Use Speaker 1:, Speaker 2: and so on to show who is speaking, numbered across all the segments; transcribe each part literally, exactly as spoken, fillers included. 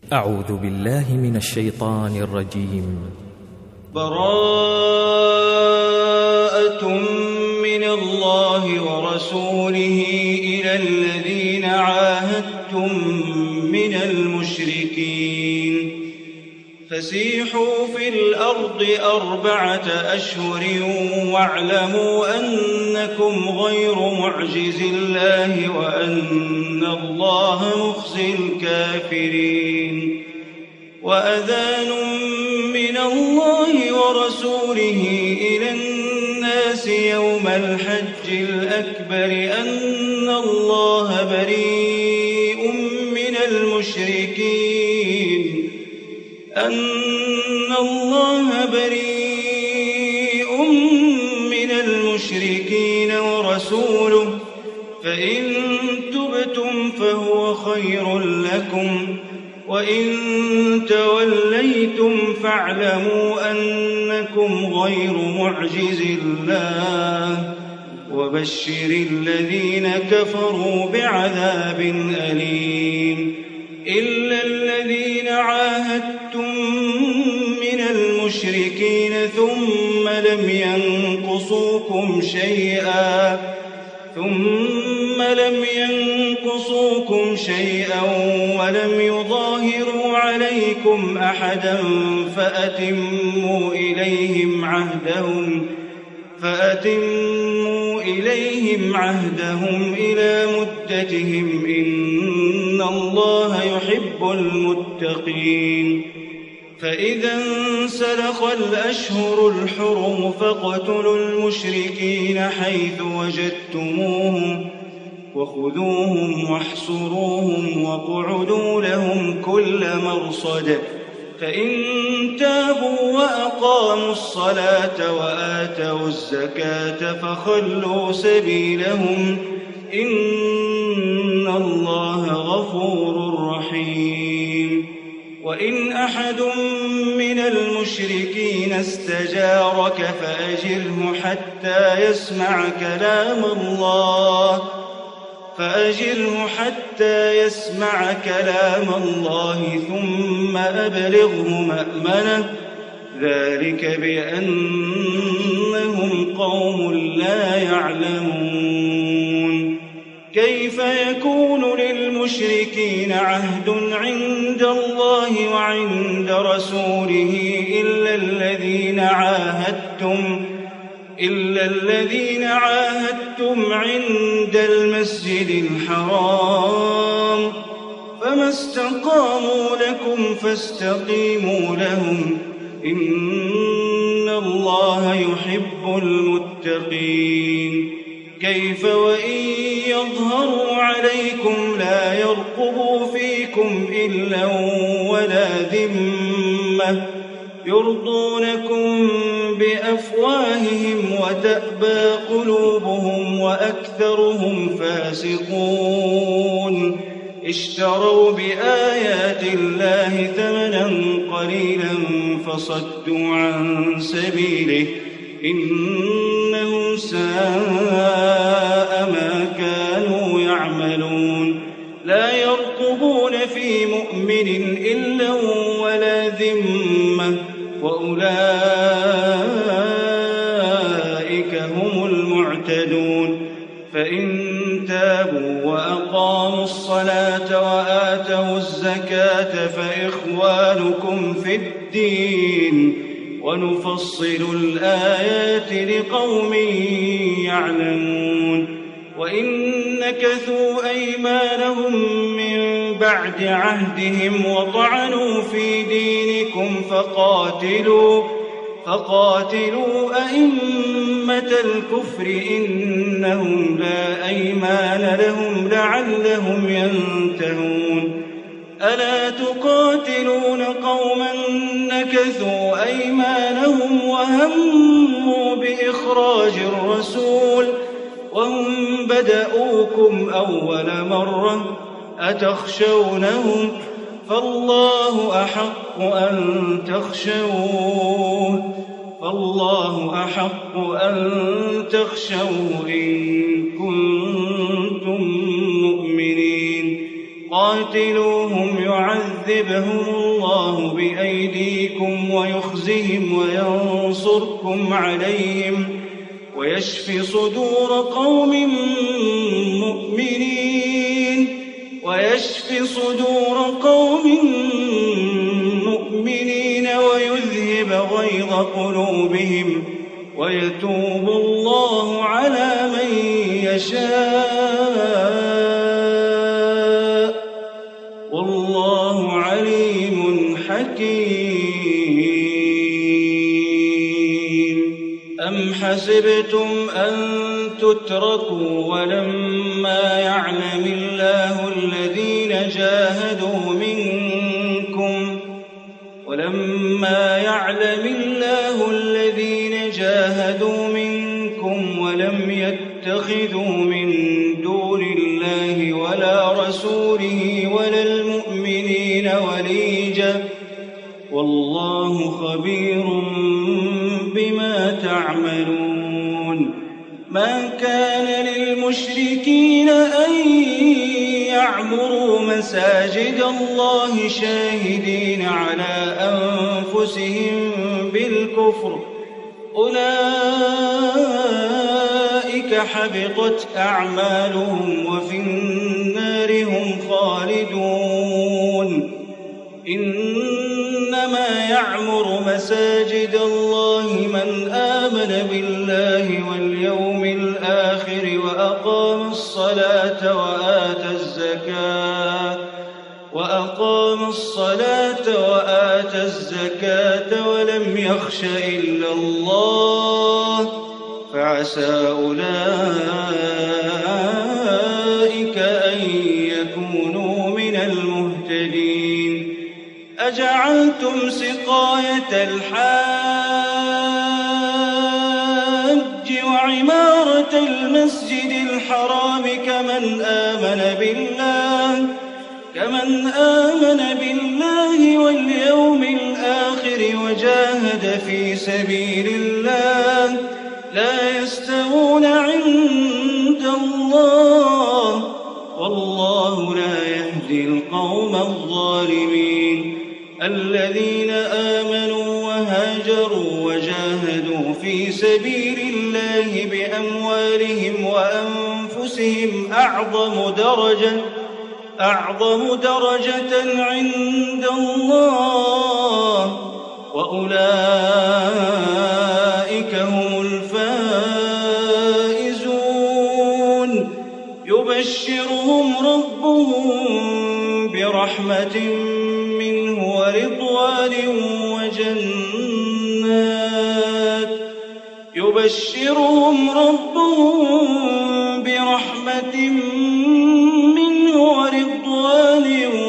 Speaker 1: أعوذ بالله من الشيطان الرجيم.
Speaker 2: براءة من الله ورسوله إلى الذين عاهدتم من المشركين فسيحوا في الأرض أربعة أشهر واعلموا أنكم غير معجز الله وأن الله مخزي الكافرين. وأذان من الله ورسوله إلى الناس يوم الحج الأكبر أن الله بريء من المشركين أن الله بريء من المشركين ورسوله فإن تبتم فهو خير لكم وإن توليتم فاعلموا أنكم غير معجز الله وبشر الذين كفروا بعذاب أليم. إلا الذين عاهدتم من المشركين ثم لم ينقصوكم شيئا ثم لم ينقصوكم شيئا ولم يظاهروا عليكم أحدا فأتموا إليهم عهدهم فأتموا إليهم عهدهم إلى مدتهم إن الله يحب المتقين. فإذا انسلخ الأشهر الحرم فاقتلوا المشركين حيث وجدتموهم وخذوهم واحصروهم واقعدوا لهم كل مرصد فإن تابوا وأقاموا الصلاة وآتوا الزكاة فخلوا سبيلهم إن الله غفور رحيم. وإن أحد من المشركين استجارك فأجره حتى يسمع كلام الله فأجره حتى يسمع كلام الله ثم أبلغه مأمنه ذلك بأنهم قوم لا يعلمون. كيف يكون للمشركين عهد عند الله وعند رسوله إلا الذين عاهدتم إلا الذين عاهدتم عند المسجد الحرام فما استقاموا لكم فاستقيموا لهم إن الله يحب المتقين. كيف وإن يظهروا عليكم لا يرقبوا فيكم إلا ولا ذمة يرضونكم بأفواههم وتأبى قلوبهم وأكثرهم فاسقون. اشتروا بآيات الله ثمنا قليلا فصدوا عن سبيله إنهم ساء ما كانوا يعملون. لا يرقبون في مؤمن إلا ولا ذمة وأولئك هم المعتدون. فإن تابوا وأقاموا الصلاة وآتوا الزكاة فإخوانكم في الدين ونفصل الآيات لقوم يعلمون. وإن نكثوا أيمانهم من بعد عهدهم وطعنوا في دينكم فقاتلوا فقاتلوا أئمة الكفر إنهم لا أيمان لهم لعلهم ينتهون. ألا تقاتلون قوما نكثوا أيمانهم وهموا بإخراج الرسول وهم بدأوكم أول مرة أتخشونهم فالله أحق أن تخشوه فالله أحق أن تخشوه إن كنتم مؤمنين. قاتلوهم يعذبون يعذبهم الله بأيديكم ويخزهم وينصركم عليهم ويشف صدور قوم مؤمنين ويشف صدور قوم مؤمنين ويذهب غيظ قلوبهم ويتوب الله على من يشاء والله عليم حكيم. أم حسبتم أن تتركوا ولما يعلم الله الذين جاهدوا منكم ولما يعلم الله الذين جاهدوا منكم ولم يتخذوا من دون الله ولا رسوله ولا المؤمنين وليجا والله خبير بما تعملون. ما كان للمشركين أن يعمروا مساجد الله شاهدين على أنفسهم بالكفر أولئك حبطت أعمالهم وفي النار هم خالدون. إنما يعمر مساجد الله من آمن بالله واليوم الآخر وأقام الصلاة وآتى الزكاة وأقام الصلاة وآتى الزكاة ولم يخش إلا الله فعسى أولئك أن يكونوا من المهتدين. أجعلتم سقاية الحاج وعمارة المسجد الحرام كمن آمن بالله كمن آمن بالله واليوم الآخر وجاهد في سبيل الله لا يستوون عند الله والله لا يهدي القوم الظالمين. الذين آمنوا وهاجروا وجاهدوا في سبيل الله بأموالهم وأنفسهم أعظم درجة أعظم درجة عند الله وأولئك هم الفائزون. يبشرهم ربهم برحمة منه ورضوان وجنات يبشرهم ربهم برحمة منه ورضوان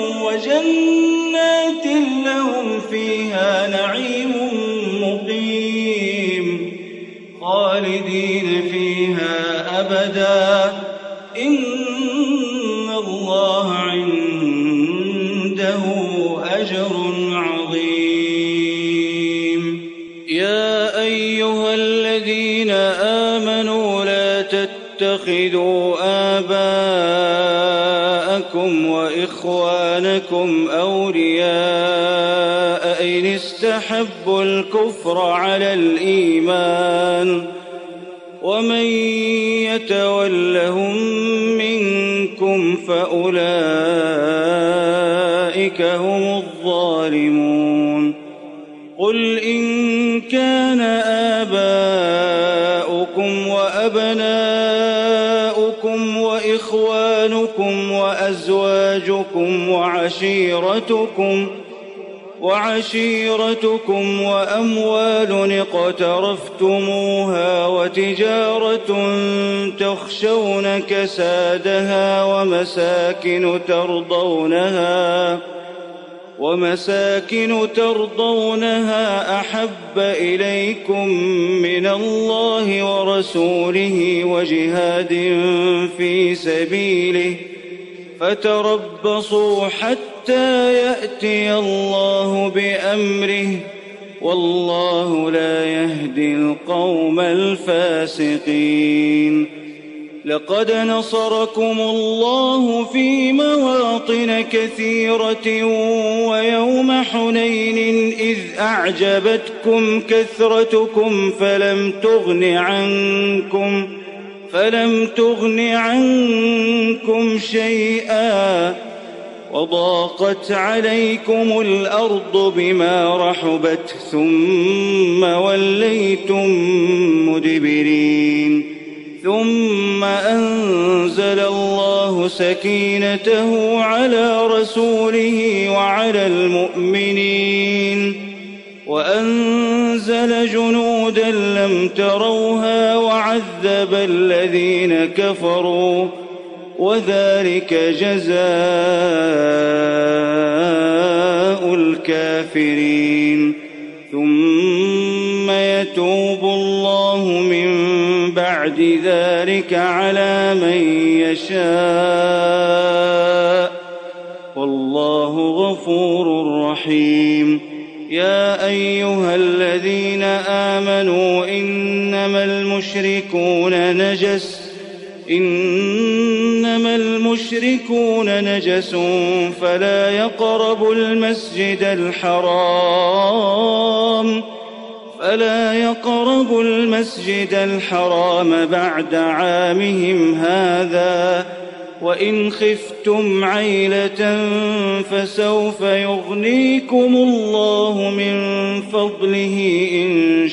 Speaker 2: وجنات لهم فيها نعيم مقيم خالدين فيها أبدا إن الله عنده أجر عظيم. يا أيها الذين آمنوا لا تتخذوا آباءكم وإخوانكم أولياء إن استحبوا الكفر على الإيمان ومن يتولهم منكم فأولئك هم الظالمون. قل إن كان آباؤكم وأبناؤكم وإخوانكم وأزواجكم وعشيرتكم وعشيرتكم وأموال اقترفتموها وتجارة تخشون كسادها ومساكن ترضونها ومساكن ترضونها أحب إليكم من الله ورسوله وجهاد في سبيله فتربصوا حتى يأتي الله بأمره والله لا يهدي القوم الفاسقين. لقد نصركم الله في مواطن كثيرة ويوم حنين إذ أعجبتكم كثرتكم فلم تغن عنكم فلم تغن عنكم شيئا وضاقت عليكم الأرض بما رحبت ثم وليتم مدبرين ثم أنزل الله سكينته على رسوله وعلى المؤمنين وأنزل جنودا لم تروها وعذب الذين كفروا وذلك جزاء الكافرين ثم يتوب الله من بعد ذلك على من يشاء والله غفور رحيم يا أيها الذين آمنوا إنما المشركون نجس إنما المشركون نجس فلا يقربوا المسجد الحرام فلا يقربوا المسجد الحرام بعد عامهم هذا وإن خفتم عيلة فسوف يغنيكم الله من فضله إن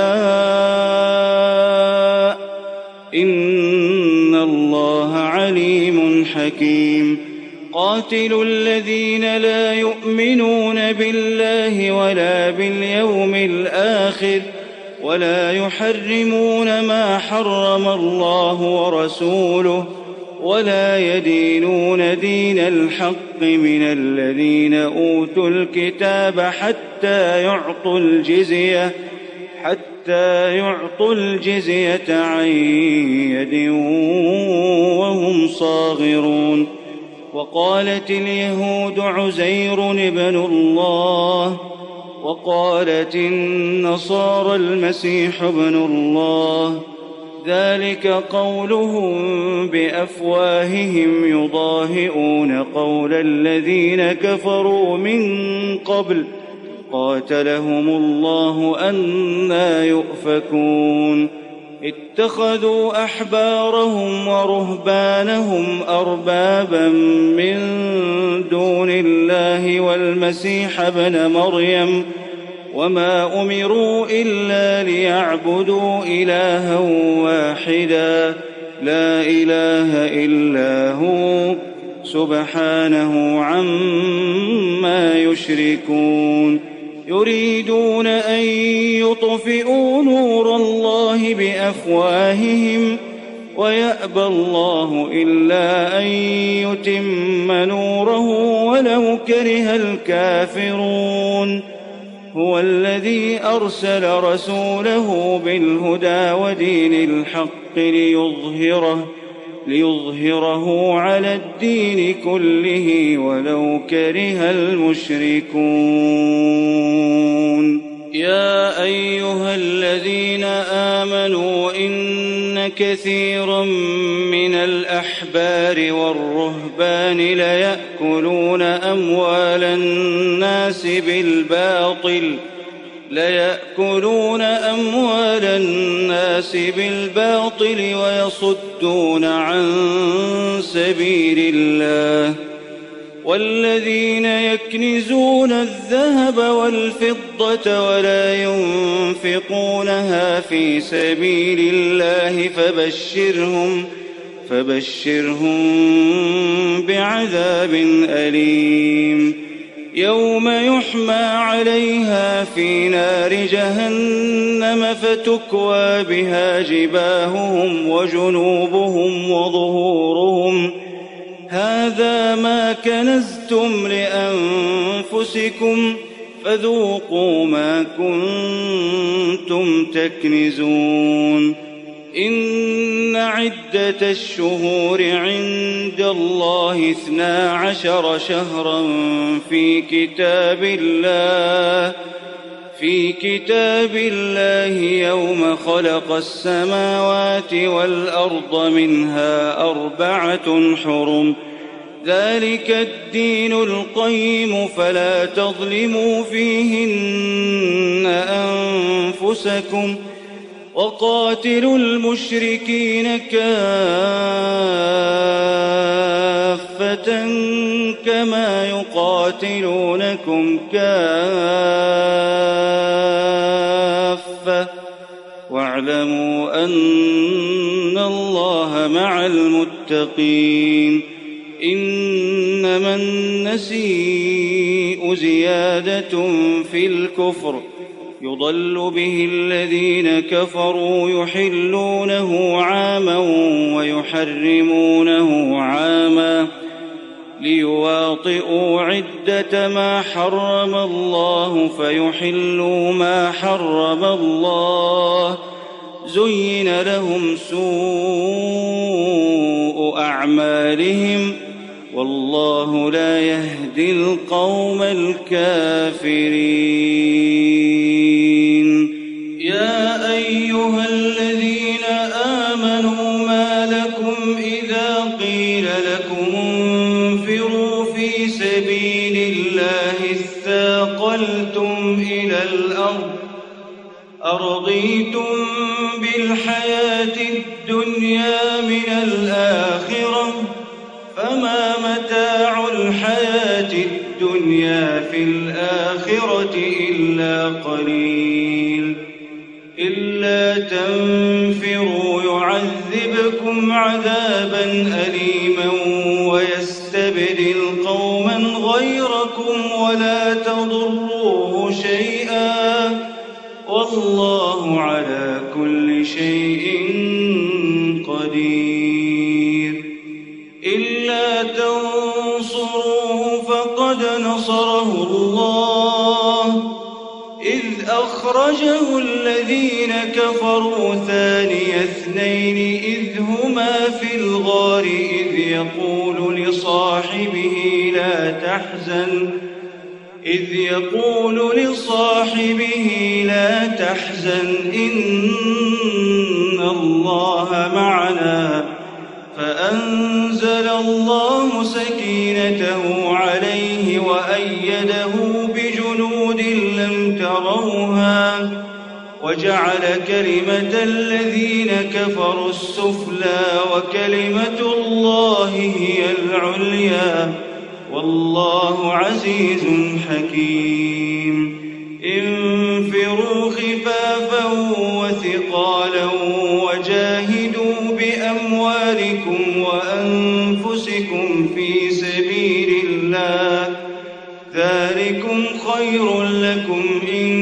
Speaker 2: شاء إن الله عليم حكيم قاتلوا الذين لا يؤمنون بالله ولا باليوم الآخر ولا يحرمون ما حرم الله ورسوله ولا يدينون دين الحق من الذين أوتوا الكتاب حتى يعطوا الجزية حتى يعطوا الجزية عن يد وهم صاغرون وقالت اليهود عزير ابن الله وقالت النصارى المسيح ابن الله ذلك قولهم بأفواههم يضاهئون قول الذين كفروا من قبل قاتلهم الله أنى يؤفكون اتخذوا أحبارهم ورهبانهم أربابا من دون الله والمسيح ابن مريم وما أمروا إلا ليعبدوا إلها واحدا لا إله إلا هو سبحانه عما يشركون يريدون أن يطفئوا نور الله بأفواههم ويأبى الله إلا أن يتم نوره ولو كره الكافرون هو الذي أرسل رسوله بالهدى ودين الحق ليظهره ليظهره على الدين كله ولو كره المشركون يا أيها الذين آمنوا إن كثيرا من الأحبار والرهبان ليأكلون أموال الناس بالباطل ليأكلون أموال الناس بالباطل ويصدون عن سبيل الله والذين يكنزون الذهب والفضة ولا ينفقونها في سبيل الله فبشرهم فبشرهم بعذاب أليم يوم يحمى عليها في نار جهنم فتكوى بها جباههم وجنوبهم وظهورهم هذا ما كنزتم لأنفسكم فذوقوا ما كنتم تكنزون إن عدة الشهور عند الله اثنا عشر شهرا في كتاب الله في كتاب الله يوم خلق السماوات والأرض منها أربعة حرم ذلك الدين القيم فلا تظلموا فيهن أنفسكم وقاتلوا المشركين كافة كما يقاتلونكم كافة واعلموا أن الله مع المتقين إنما النسيء زيادة في الكفر يضل به الذين كفروا يحلونه عاما ويحرمونه عاما ليواطئوا عدة ما حرم الله فيحلوا ما حرم الله زين لهم سوء أعمالهم والله لا يهدي القوم الكافرين. يا أيها الذين آمنوا ما لكم إذا قيل لكم انفروا في سبيل الله اثاقلتم إلى الأرض أرضيتم بالحياة الدنيا من الآخرة فما متاع الحياة الدنيا في الآخرة إلا قليل إلا تنفروا يعذبكم عذابا أليما ويستبدل قوما غيركم ولا تضروه شيئا والله على كل شيء قدير. إلا تنصروه فقد نصره الله إذ أخرجه الذين كفروا ثاني اثنين إذ هما في الغار إذ يقول لصاحبه لا تحزن إذ يقول لصاحبه لا تحزن إن الله معنا فأنزل الله سكينته عليه وأيده بجنود لم تروها وجعل كلمة الذين كفروا السفلى وكلمة الله هي العليا والله عزيز حكيم. انفروا خفافا وثقالا وجاهدوا بأموالكم وأنفسكم في سبيل الله ذلكم خير لكم إن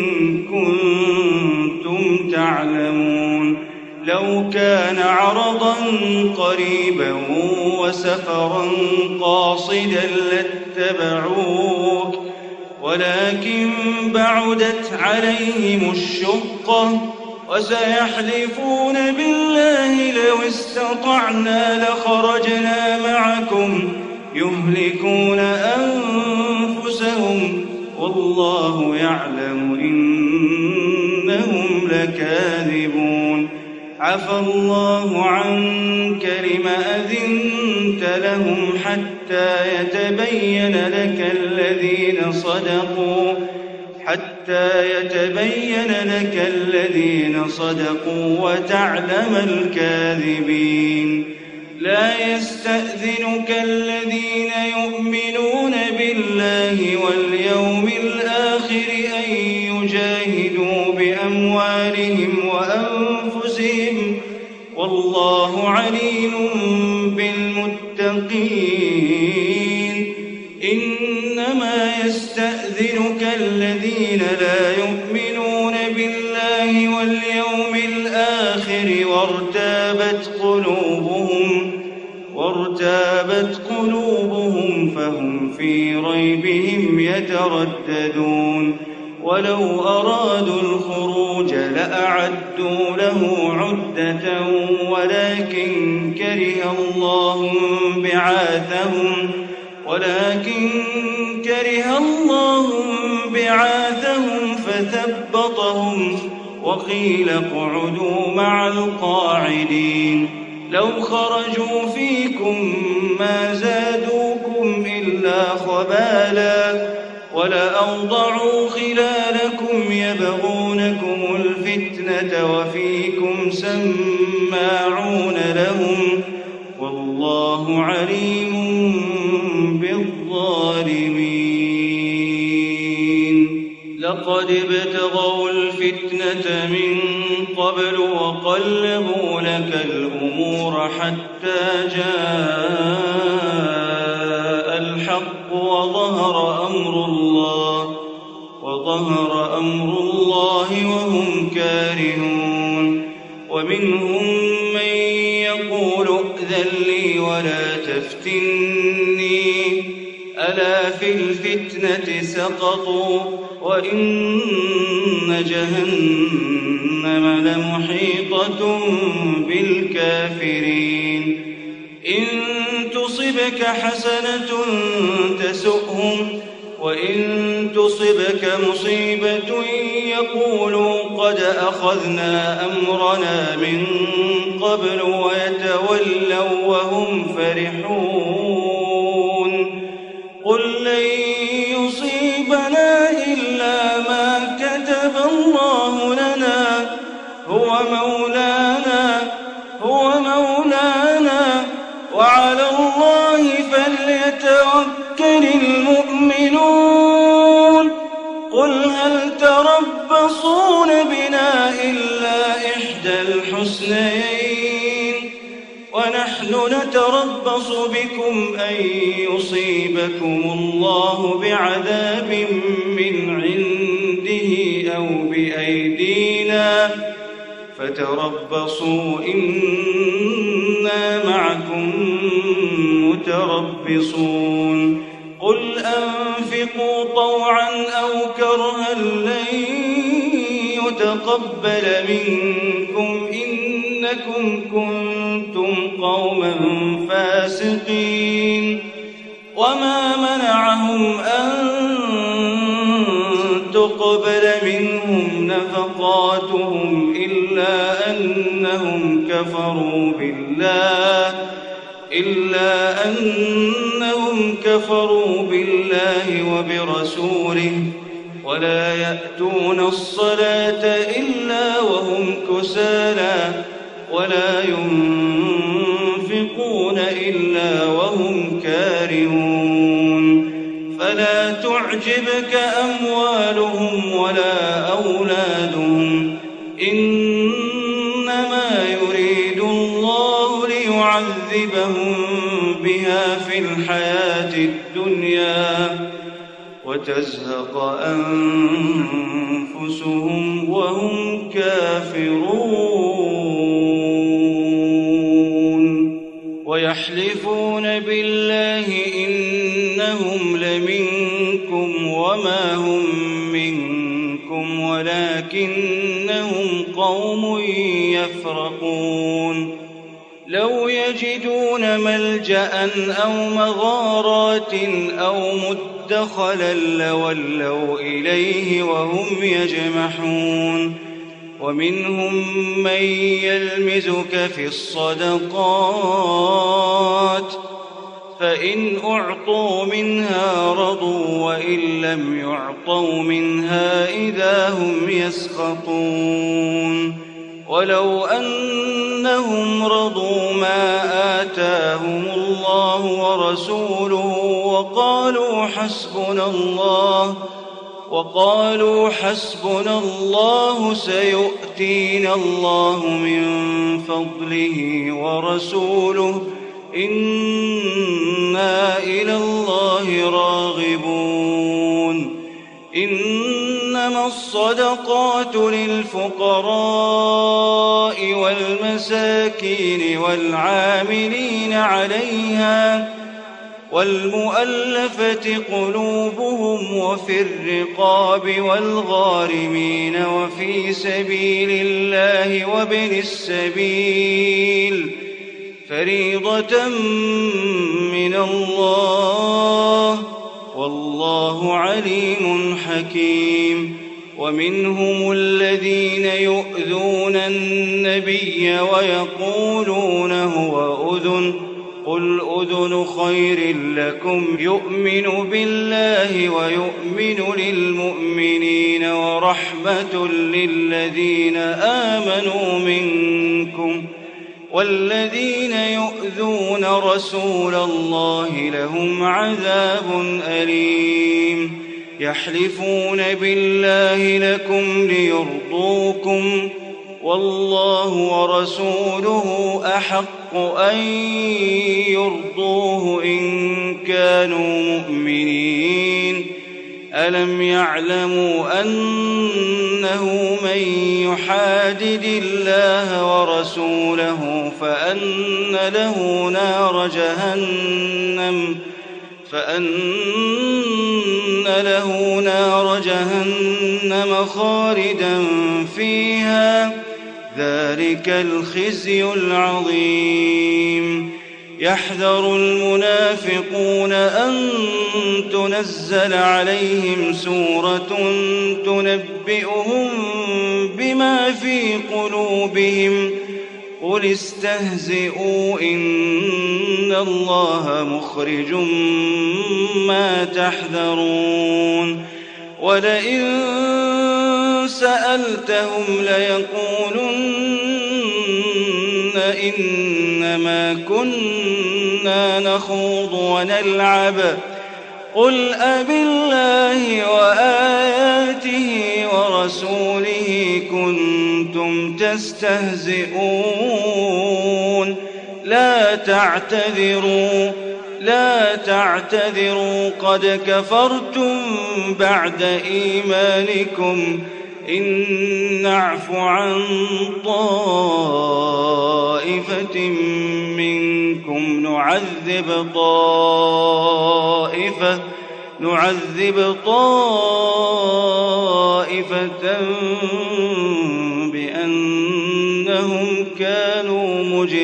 Speaker 2: كنتم تعلمون. لو كان عرضا قريبا وسفرا قاصدا لاتبعوك ولكن بعدت عليهم الشقة وسيحلفون بالله لو استطعنا لخرجنا معكم يهلكون أنفسهم والله يعلم إنهم لكاذبون. عفى الله عنك لم أذنت لهم حتى يتبين لك الذين صدقوا حتى يتبين لك الذين صدقوا وتعلم الكاذبين. لا يستأذنك الذين يؤمنون بالله واليوم الآخر أن يجاهدوا بأموالهم وأنفسهم والله عليم بالمتقين. إنما يستأذنك الذين لا يؤمنون بالله واليوم الآخر وارتابت قلوبهم وارتابت قلوبهم فهم في ريبهم يترددون. ولو أرادوا الخروج لأعدوا له عدة ولكن كره الله بعاثهم ولكن كره الله بعاثهم فثبطهم وقيل اقعدوا مع القاعدين لو خرجوا فيكم ما زادوكم إلا خبالا ولأوضعوا خلالكم يبغونكم الفتنة وفيكم سماعون لهم والله عليم بالظالمين لقد ابتغوا الفتنة من قبل وقلبوا لك الأمور حتى جاء الحق وظهر أمر الله وظهر أمر الله وهم كارهون ومنهم من يقول ائذن لي ولا تفتني ألا في الفتنة سقطوا وإن جهنم لمحيطة بالكافرين إن تصبك حسنة تسؤهم وإن تصبك مصيبة يقولوا قد أخذنا أمرنا من قبل ويتولوا وهم فرحون قل لن يصيبنا إلا ما كتب الله لنا هو مولانا هو مولانا وعلى الله فليتوكل المؤمنون قل هل تربصون بنا إلا إحدى الحسنيين ونحن نتربص بكم أن يصيبكم الله بعذاب من عنده أو بأيدينا فتربصوا إنا معكم متربصون قل أنفقوا طوعا أو كرها لن يتقبل منكم إنكم كنتم قوما فاسقين وما منعهم أن تقبل منهم نفقاتهم إلا أنهم كفروا بالله إلا أنهم كفروا بالله وبرسوله ولا يأتون الصلاة إلا وهم كسالى ولا ينفقون إلا وهم كارهون فلا تعجبك أموالهم ولا أولادهم إنما يريد الله ليعذبهم بها في الحياة الدنيا وتزهق أنفسهم وهم كافرون ويحلفون بالله إنهم لمنكم وما هم منكم ولكنهم قوم يفرقون لو يجدون ملجأ أو مغارات أو مدخلا لولوا إليه وهم يجمحون ومنهم من يلمزك في الصدقات فإن أعطوا منها رضوا وإن لم يعطوا منها إذا هم يسخطون ولو أنهم رضوا ما آتاهم الله ورسوله وقالوا حسبنا الله وقالوا حسبنا الله سيؤتينا الله من فضله ورسوله إنا إلى الله راغبون إنما الصدقات للفقراء والمساكين والعاملين عليها والمؤلفة قلوبهم وفي الرقاب والغارمين وفي سبيل الله وابن السبيل فريضة من الله والله عليم حكيم ومنهم الذين يؤذون النبي ويقولون هو أذن قل أذن خير لكم يؤمن بالله ويؤمن للمؤمنين ورحمة للذين آمنوا منكم والذين يؤذون رسول الله لهم عذاب أليم يحلفون بالله لكم ليرضوكم والله ورسوله أحق أن يرضوه إن كانوا مؤمنين ألم يعلموا أنه من يحادد الله ورسوله فأن له نار جهنم فأن له نار جهنم خالدا فيها ذلك الخزي العظيم يحذر المنافقون أن تنزل عليهم سورة تنبئهم بما في قلوبهم قل استهزئوا إن الله مخرج ما تحذرون ولئن سألتهم ليقولن إنما كنا نخوض ونلعب قل أبالله وآياته ورسوله كنتم تستهزئون لا تعتذروا لا تعتذروا قد كفرتم بعد إيمانكم إن نعف عن طائفة منكم نعذب طائفة نعذب طائفة بأنهم كانوا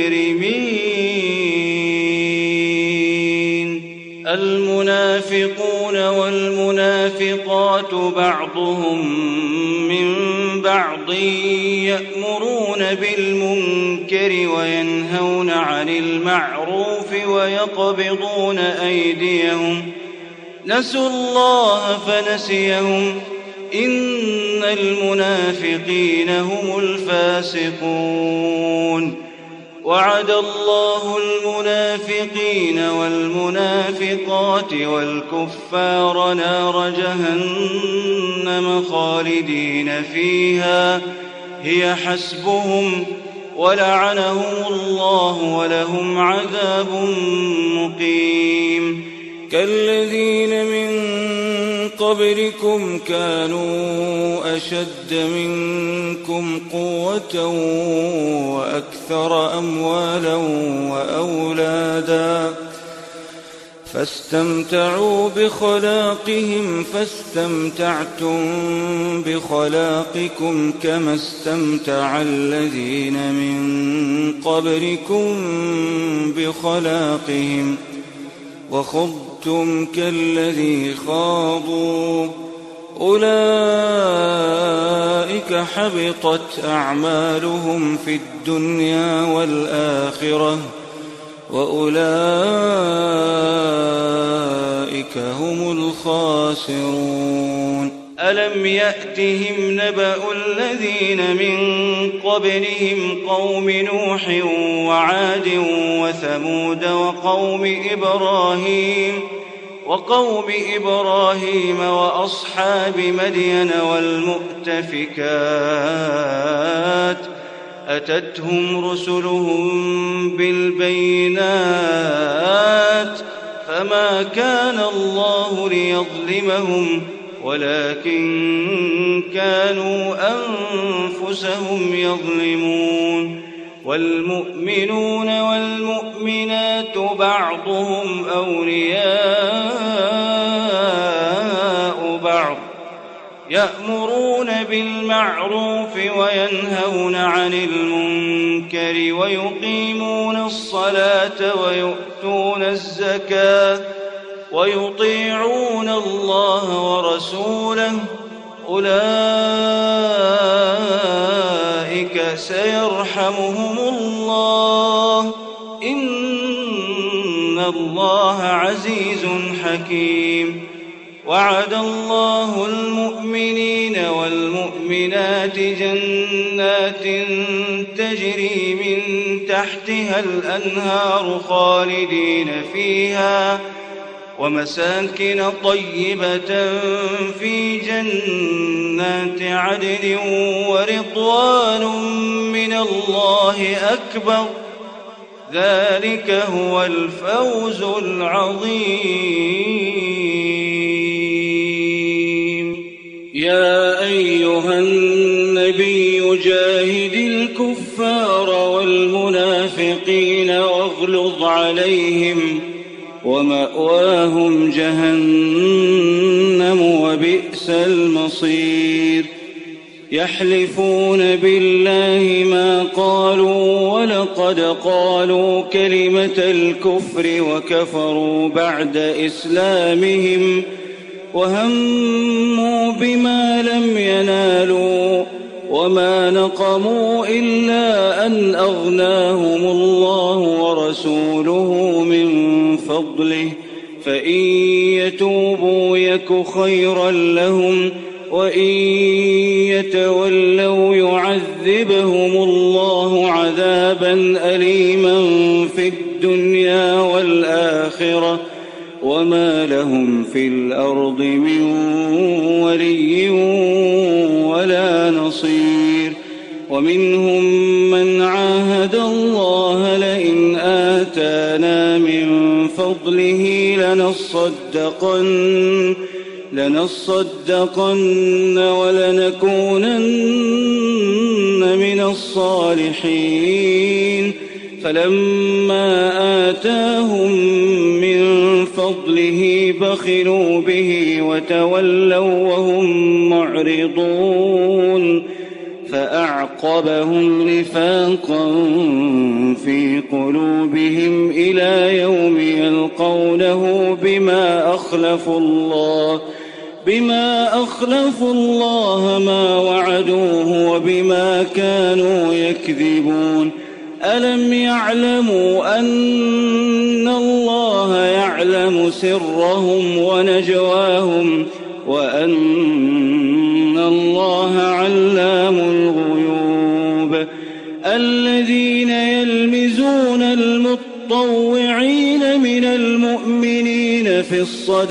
Speaker 2: مجرمين المنافقون والمنافقات بعضهم من بعض يأمرون بالمنكر وينهون عن المعروف ويقبضون أيديهم نسوا الله فنسيهم إن المنافقين هم الفاسقون وعد الله المنافقين والمنافقات والكفار نار جهنم خالدين فيها هي حسبهم ولعنهم الله ولهم عذاب مقيم كالذين من قبلكم كانوا أشد منكم قوة وأكثر أموالا وأولادا فاستمتعوا بخلاقهم فاستمتعتم بخلاقكم كما استمتع الذين من قبلكم بخلاقهم وخضتم كالذي خاضوا أولئك حبطت أعمالهم في الدنيا والآخرة وأولئك هم الخاسرون ألم يأتهم نبأ الذين من قبلهم قوم نوح وعاد وثمود وقوم إبراهيم وقوم إبراهيم وأصحاب مدين والمؤتفكات أتتهم رسلهم بالبينات فما كان الله ليظلمهم ولكن كانوا أنفسهم يظلمون والمؤمنون والمؤمنات بعضهم أولياء بعض يأمرون بالمعروف وينهون عن المنكر ويقيمون الصلاة ويؤتون الزكاة ويطيعون الله ورسوله أولئك سيرحمهم الله إن الله عزيز حكيم. وعد الله المؤمنين والمؤمنات جنات تجري من تحتها الأنهار خالدين فيها ومساكن طيبة في جنات عدن ورضوان من الله أكبر ذلك هو الفوز العظيم. يا أيها النبي جاهد الكفار والمنافقين واغلظ عليهم ومأواهم جهنم وبئس المصير. يحلفون بالله ما قالوا ولقد قالوا كلمة الكفر وكفروا بعد إسلامهم وهموا بما لم ينالوا وما نقموا إلا أن أغناهم الله ورسوله من فضله فإن يتوبوا يك خيرا لهم وإن يتولوا يعذبهم الله عذابا أليما في الدنيا والآخرة وما لهم في الأرض من ولي ولا نصير. ومنهم من عاهد الله لئن آتانا من فضله لنصدقن لنصدقن ولنكونن من الصالحين فلما آتاهم من فضله بخلوا به وتولوا وهم معرضون فأعقبهم نفاقا في قلوبهم إلى يوم يلقونه بما أخلفوا الله بما أخلفوا الله ما وعدوه وبما كانوا يكذبون. ألم يعلموا أن الله يعلم سرهم ونجواهم وأن الله علام الغيوب. الذين يلمزون المطوعين من المؤمنين في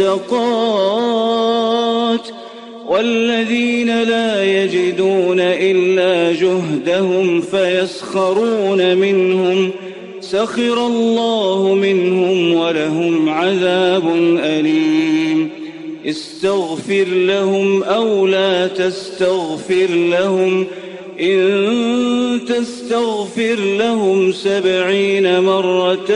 Speaker 2: الصدقات والذين لا يجدون إلا جهدهم فيسخرون منهم سخر الله منهم ولهم عذاب أليم. استغفر لهم أو لا تستغفر لهم إن تستغفر لهم سبعين مرة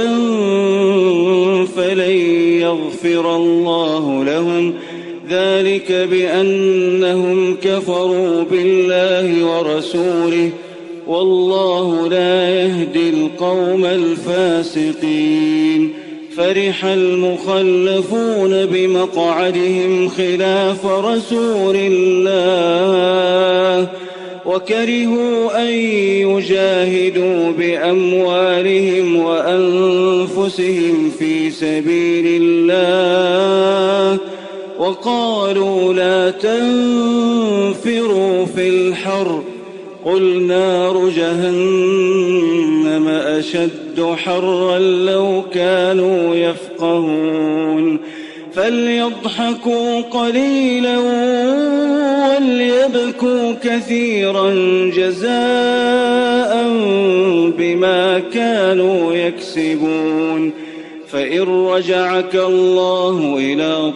Speaker 2: فلن يغفر الله لهم ذلك بأنهم كفروا بالله ورسوله والله لا يهدي القوم الفاسقين. فرح المخلفون بمقعدهم خلاف رسول الله وكرهوا أن يجاهدوا بأموالهم وأنفسهم في سبيل الله وقالوا لا تنفروا في الحر قل نار جهنم أشد حرا لو كانوا يفقهون. فليضحكوا قليلا وليبكوا كثيرا جزاء بما كانوا يكسبون. فإن رجعك الله إلى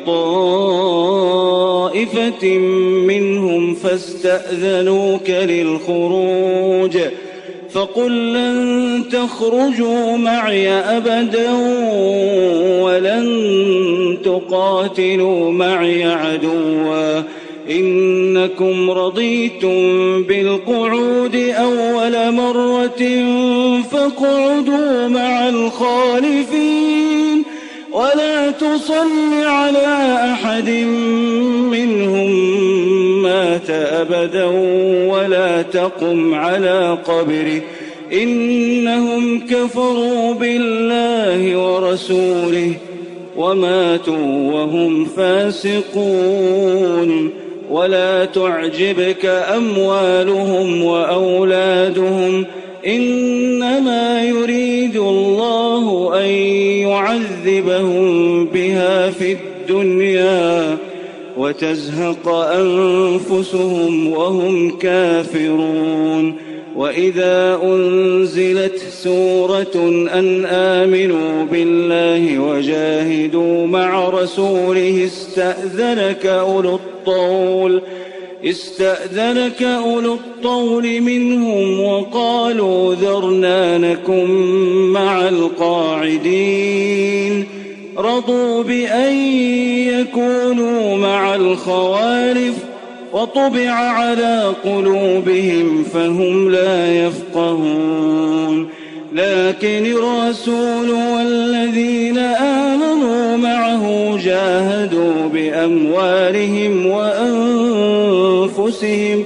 Speaker 2: طائفة منهم فاستأذنوك للخروج فقل لن تخرجوا معي أبدا ولن تقاتلوا معي عدوا إنكم رضيتم بالقعود أول مرة فاقعدوا مع الخالفين ولا تصل على أحد منهم مات أبدا ولا تقم على قبره إنهم كفروا بالله ورسوله وماتوا وهم فاسقون. ولا تعجبك أموالهم وأولادهم إنما يريد الله أن يعذبهم بها في الدنيا وتزهق أنفسهم وهم كافرون. وإذا أنزلت سورة أن آمنوا بالله وجاهدوا مع رسوله استأذنك أولو الطول استأذنك أولو الطول منهم وقالوا ذرنا نكن مع القاعدين رضوا بأن يكونوا مع الخوالف وطبع على قلوبهم فهم لا يفقهون. لكن الرسول والذين آمنوا معه جاهدوا بأموالهم وأنفسهم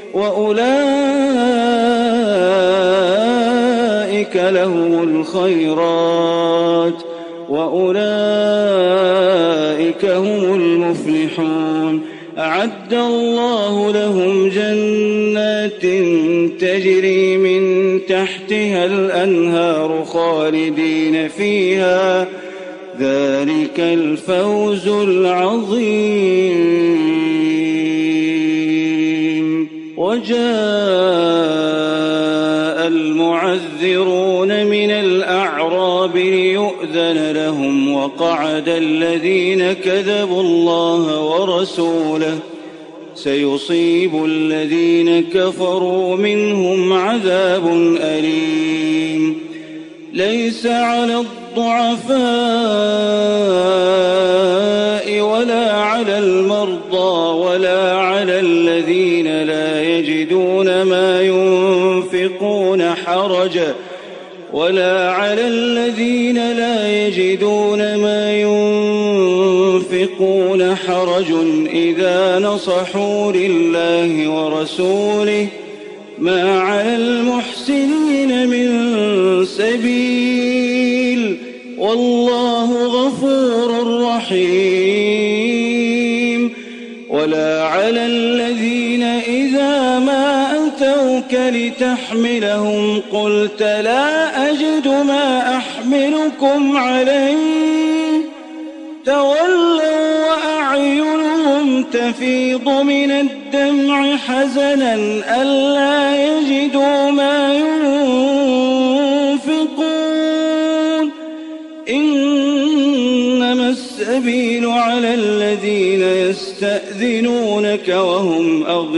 Speaker 2: وأولئك لهم الخيرات وأولئك هم المفلحون. أعد الله لهم جنات تجري من تحتها الأنهار خالدين فيها ذلك الفوز العظيم. وجاء المعذرون من الأعراب ليؤذن لهم وقعد الذين كذبوا الله ورسوله سيصيب الذين كفروا منهم عذاب أليم. ليس على الضعفاء ولا على المرضى ولا على الذين لا يجدون ما ينفقون حرج ولا على الذين لا يجدون ما ينفقون حرج إذا نصحوا لله ورسوله ما على المحسنين من سبيل والله غفور رحيم. ولا على الذين إذا ما أتوك لتحملهم قلت لا أجد ما أحملكم عليه تولوا وأعينهم تفيض من الدمع حزنا ألا يجدوا ما ينفقون. إنما السبيل على الذين يستأذنونك وهم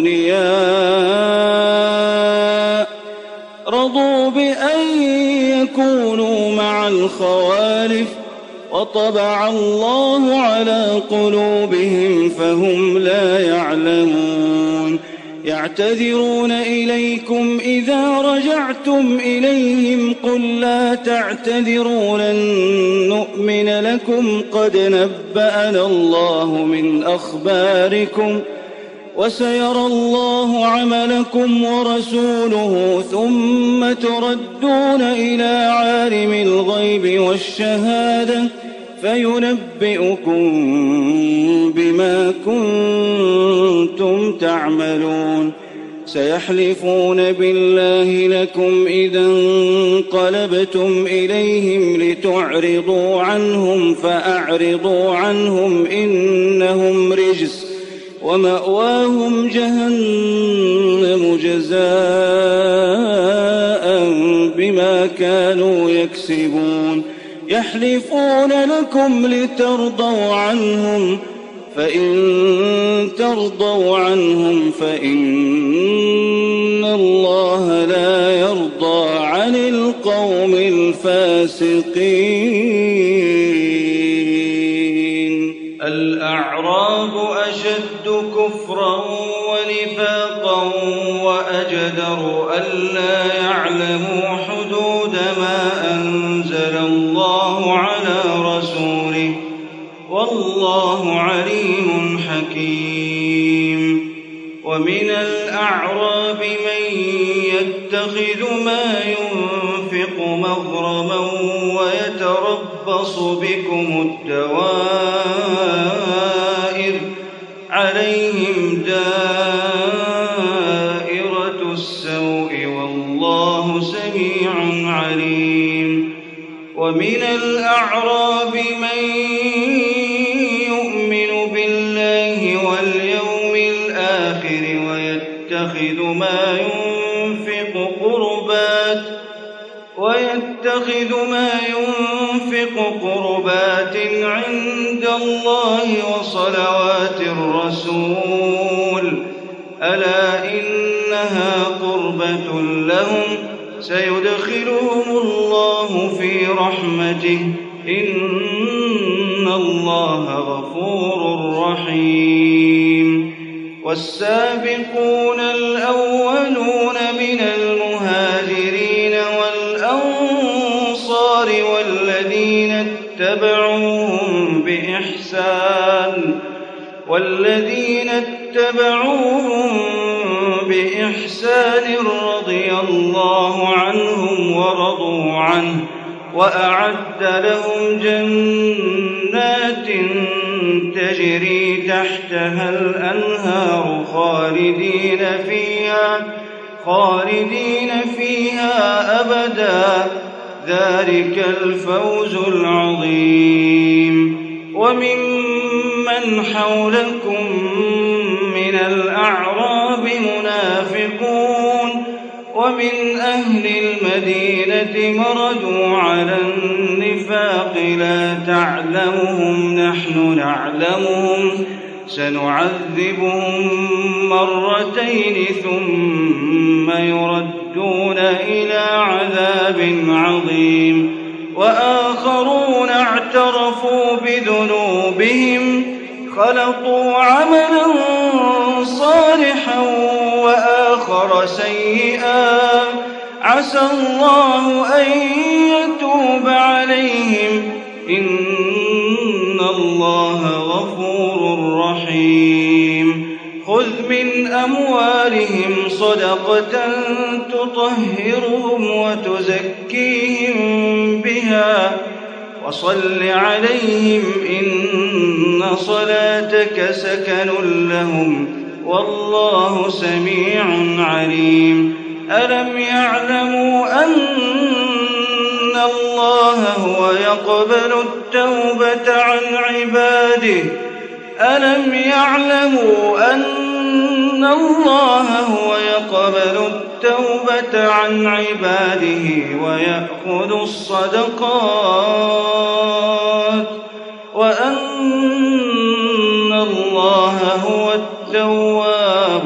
Speaker 2: أغنياء رضوا بأن يكونوا مع الخوالف وطبع الله على قلوبهم فهم لا يعلمون. يعتذرون إليكم إذا رجعتم إليهم قل لا تعتذروا لن نؤمن لكم قد نبأنا الله من أخباركم وسيرى الله عملكم ورسوله ثم تردون إلى عالم الغيب والشهادة فينبئكم بما كنتم تعملون. سيحلفون بالله لكم إذا انقلبتم إليهم لتعرضوا عنهم فأعرضوا عنهم إنهم رجس ومأواهم جهنم جزاء بما كانوا يكسبون. يحلفون لكم لترضوا عنهم فإن ترضوا عنهم فإن الله لا يرضى عن القوم الفاسقين. الأعراب أشد كفرا ونفاقا وأجدر ألا يعلموا حدود ما أنزل الله على رسوله والله عليم حكيم. ومن الأعراب من يتخذ ما ينفق مغرما ويتربص بكم الدوائر عليهم دائرة السوء والله سميع عليم. ومن الأعراب من يؤمن بالله واليوم الآخر ويتخذ ما ينفق قربات ويتخذ ما ينفق قربات عند الله وصلوات الرسول ألا إنها قربة لهم سيدخلهم الله في رحمته إن الله غفور رحيم. والسابقون الأولون من المهاجرين والأنصار والذين اتبعوهم بإحسان والذين اتبعوهم بإحسان رضي الله عنهم ورضوا عنه وأعد لهم جنات تجري تحتها الأنهار خالدين فيها خالدين فيها أبدا ذلك الفوز العظيم. وممن حولكم من الأعراب منافقون ومن أهل المدينة مردوا على النفاق لا تعلمهم نحن نعلمهم سنعذبهم مرتين ثم يردون إلى عذاب عظيم. وآخرون اعترفوا بذنوبهم خلطوا عملا صالحا وآخر سيئا عسى الله أن يتوب عليهم إن الله غفور رحيم. خذ من أموالهم صدقة تطهرهم وتزكيهم بها وصل عليهم إن صلاتك سكن لهم والله سميع عليم. ألم يعلموا أن الله هو يقبل التوبة عن عباده ألم يعلموا أن الله هو يقبل التوبة عن عباده ويأخذ الصدقات وأن الله هو التواب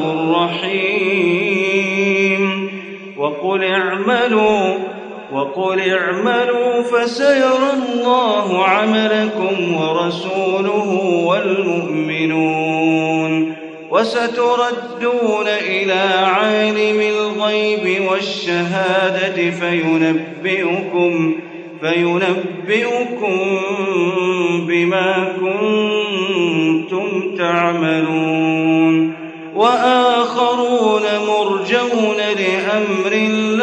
Speaker 2: الرحيم. وقل اعملوا وقل اعملوا فسيرى الله عملكم ورسوله والمؤمنون وستردون إلى عالم الغيب والشهادة فينبئكم فينبئكم بما كنتم تعملون. وآخرون مرجون لأمر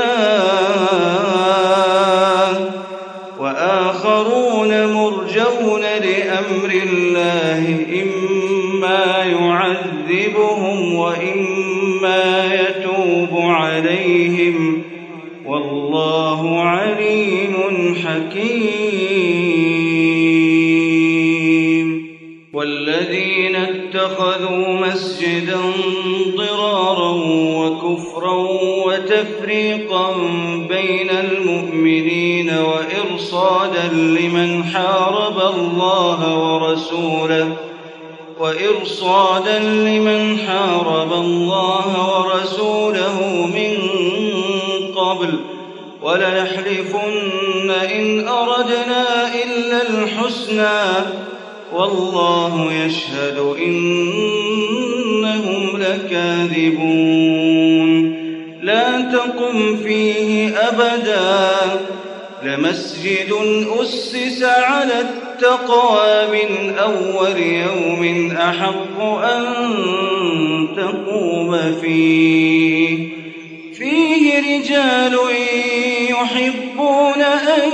Speaker 2: الله وآخرون مرجون لأمر الله إما يعذبهم وإما يتوب عليهم والله عليم حكيم. والذين اتخذوا مسجدا ضرارا وكفرا وتفريقا بين المؤمنين وإرصادا لمن حارب الله ورسوله وإرصادا لمن حارب الله ورسوله من قبل وليحلفن إن أردنا إلا الحسنى والله يشهد إنهم لكاذبون. لا تقم فيه أبدا لمسجد أسس على التقوى من أول يوم أحق أن تقوم فيه فيه رجال يحبون أن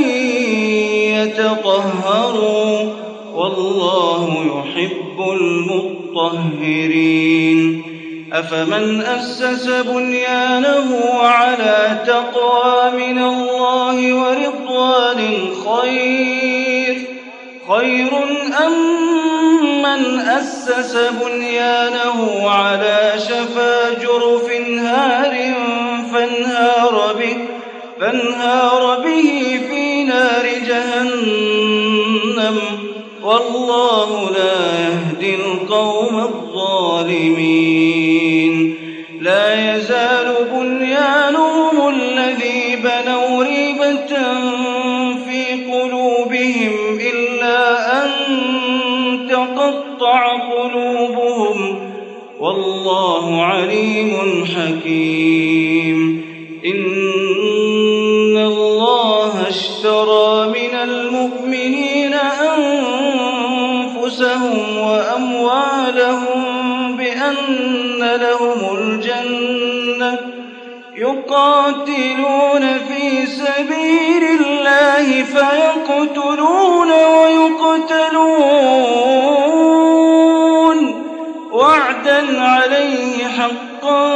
Speaker 2: يتطهروا والله يحب المطهرين أفمن أسس بنيانه على تقوى من الله ورضوان خير خير أم من أسس بنيانه على شفا جرف هار فانهار به, فانهار به في نار جهنم والله لا يهدي القوم الظالمين لا يزال بنيانهم الذي بنوا ريبة في قلوبهم إلا أن تقطع قلوبهم والله عليم حكيم إن الله اشترى من المؤمنين أنفسهم وأموالهم بأن لهم الجنة يقاتلون في سبيل الله فيقتلون ويقتلون وعدا عليه حقا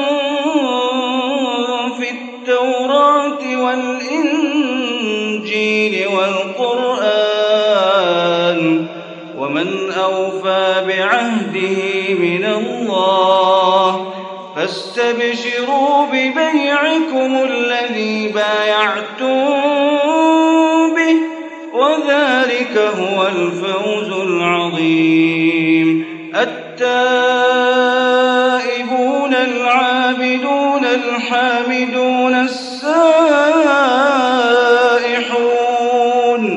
Speaker 2: في التوراة والإنجيل والقرآن ومن أوفى بعهده من الله فاستبشروا ببيعكم الذي بايعتم به وذلك هو الفوز العظيم التائبون العابدون الحامدون السائحون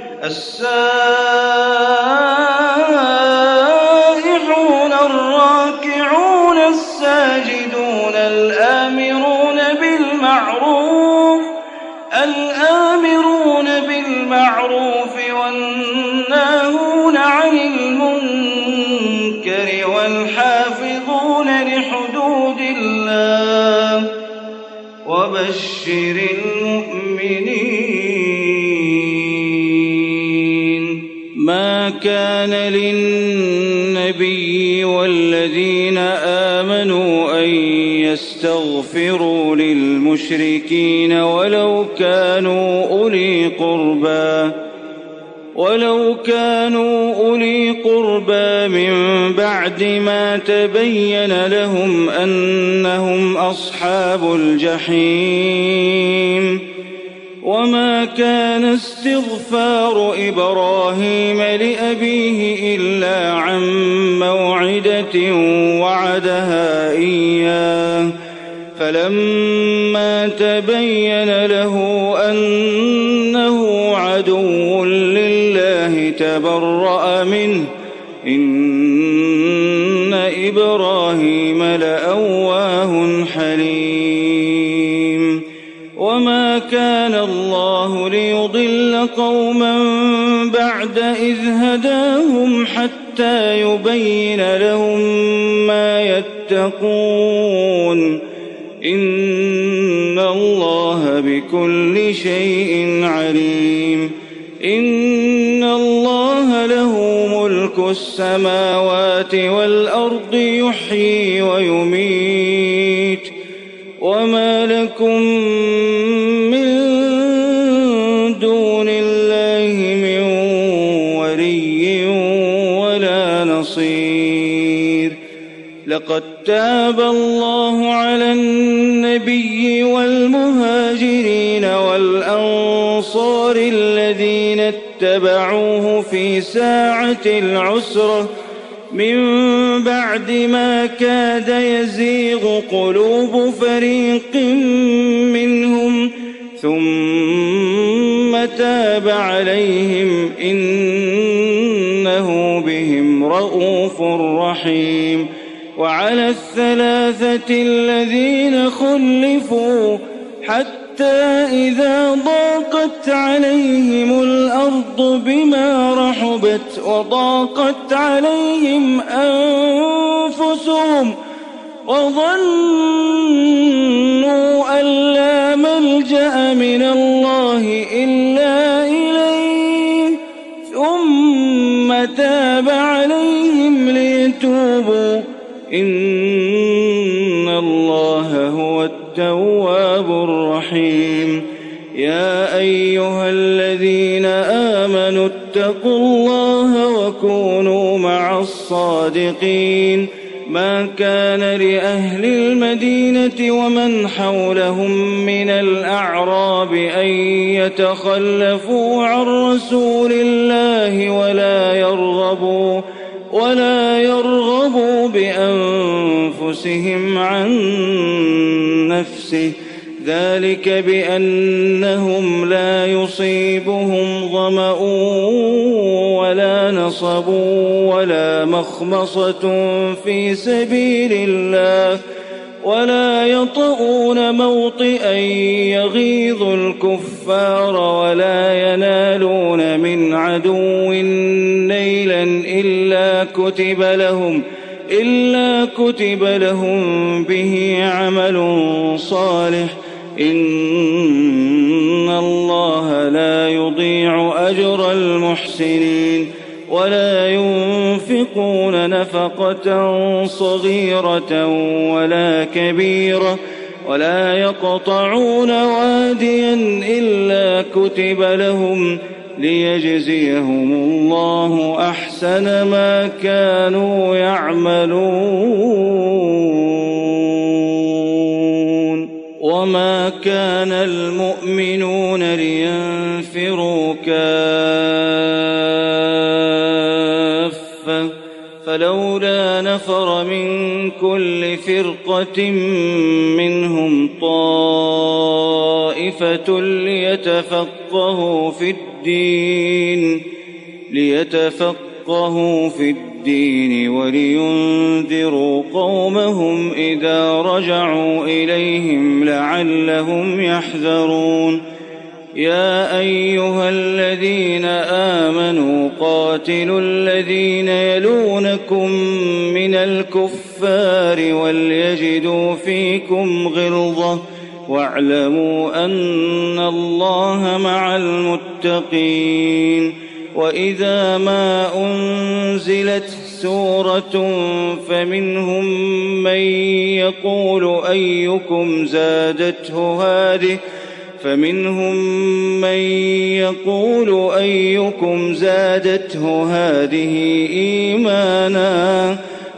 Speaker 2: السائحون الراكعون الساجدون الآمرون بالمعروف الآمرون بالمعروف والناهون عن المنكر والحافظون لحدود الله وبشر المؤمنين ما كان للنبي والذين آمنوا أن يستغفروا للمشركين ولو كانوا أولي قربى ولو كانوا أولي قربى من بعد ما تبين لهم أنهم أصحاب الجحيم وما كان استغفار إبراهيم لأبيه إلا عن موعدة وعدها إياه فلما تبين له أنه عدو لله تبرأ منه إن إبراهيم لأواه حليم وما كان الله ليضل قوما بعد إذ هداهم حتى يبين لهم ما يتقون إن الله بكل شيء عليم إن الله له ملك السماوات والأرض يحيي ويميت وما لكم من دون الله من ولي ولا نصير لقد تاب الله على النبي والمهاجرين والأنصار الذين اتبعوه في ساعة العسرة من بعد ما كاد يزيغ قلوب فريق منهم ثم تاب عليهم إنه بهم رءوف رحيم وعلى الثلاثة الذين خلفوا حتى حتى إذا ضاقت عليهم الأرض بما رحبت وضاقت عليهم أنفسهم وظنوا أن لا ملجأ من الله إلا إليه ثم تاب عليهم ليتوبوا إن الله هو التواب الرحيم. يا أيها الذين آمنوا اتقوا الله وكونوا مع الصادقين. ما كان لأهل المدينة ومن حولهم من الأعراب أن يتخلفوا عن رسول الله ولا يرغبوا ولا يرغبوا بأنفسهم عن نفسه ذلك بأنهم لا يصيبهم ظمأ ولا نصب ولا مخمصة في سبيل الله ولا يطؤون موطئا يغيظ الكفار ولا ينالون من عدو نيلا إلا كتب لهم إلا كتب لهم به عمل صالح إن الله لا يضيع أجر المحسنين. ولا ينفقون نفقة صغيرة ولا كبيرة ولا يقطعون واديا إلا كتب لهم ليجزيهم الله أحسن ما كانوا يعملون. وما كان المؤمنون لينفروا كافة فلولا نفر من كل فرقة منهم طائفة ليتفقهوا في الدين ليتفقهوا في الدين ولينذروا قومهم إذا رجعوا إليهم لعلهم يحذرون. يا أيها الذين آمنوا قاتلوا الذين يلونكم من الكفار وليجدوا فيكم غلظة واعلموا أن الله مع المتقين. وإذا ما أنزلت سورة فمنهم من يقول أيكم زادته هذه فمنهم من يقول أيكم زادته هذه إيمانا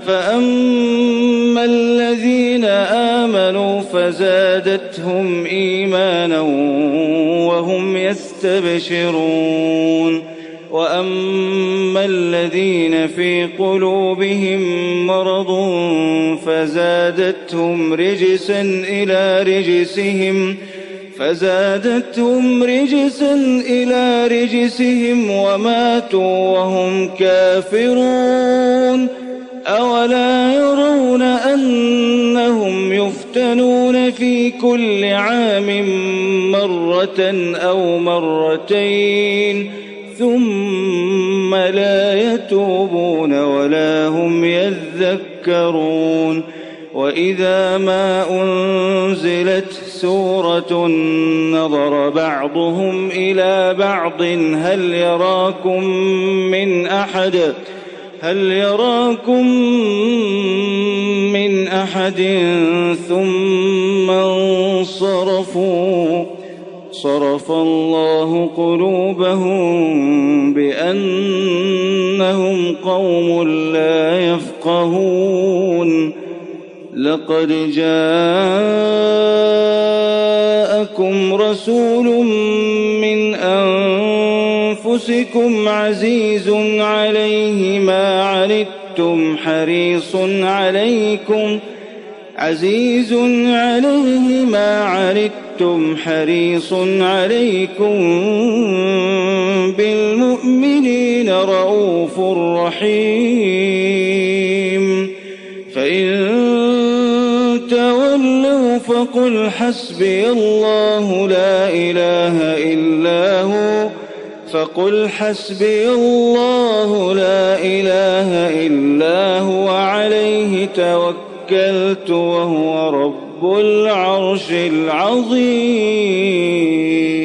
Speaker 2: فأما الذين آمنوا فزادتهم إيمانا وهم يستبشرون. وأما الذين في قلوبهم مرض فزادتهم رجسا إلى رجسهم فزادتهم رجسا إلى رجسهم وماتوا وهم كافرون. أولا يرون أنهم يفتنون في كل عام مرة أو مرتين ثم لا يتوبون ولا هم يذكرون. وإذا ما أنزلت سورة نظر بعضهم إلى بعض هل يراكم من أحد هل يراكم من أحد ثم انصرفوا صرف الله قلوبهم بأنهم قوم لا يفقهون. لقد جاءكم رسول من أنفسكم عزيز عليه ما عنتم حريص عليكم عزيز عليه ما عنتم حريص عليكم بالمؤمنين رؤوف رحيم. فإن تولوا فقل فقل حسبي الله لا إله إلا هو فقل حسبي الله لا إله إلا هو عليه توكلت وهو رب العرش العظيم.